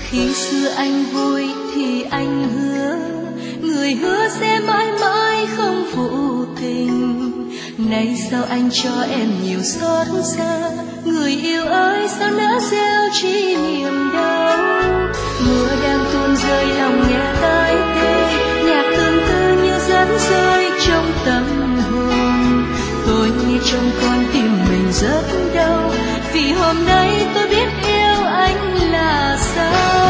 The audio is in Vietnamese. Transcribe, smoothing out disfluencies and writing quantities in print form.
Khi xưa anh vui thì anh hứa, người hứa sẽ mãi mãi không phụ tình. Nay sao anh cho em nhiều xót xa, người yêu ơi sao nỡ gieo chi niềm đau. Mưa đang tuôn rơi lòng nghe tai tê, nhạc tương tư như dẫn rơi trong tâm hồn. Tôi nghe trong con tim mình rất đau, vì hôm nay tôi biết yêu anh là sao.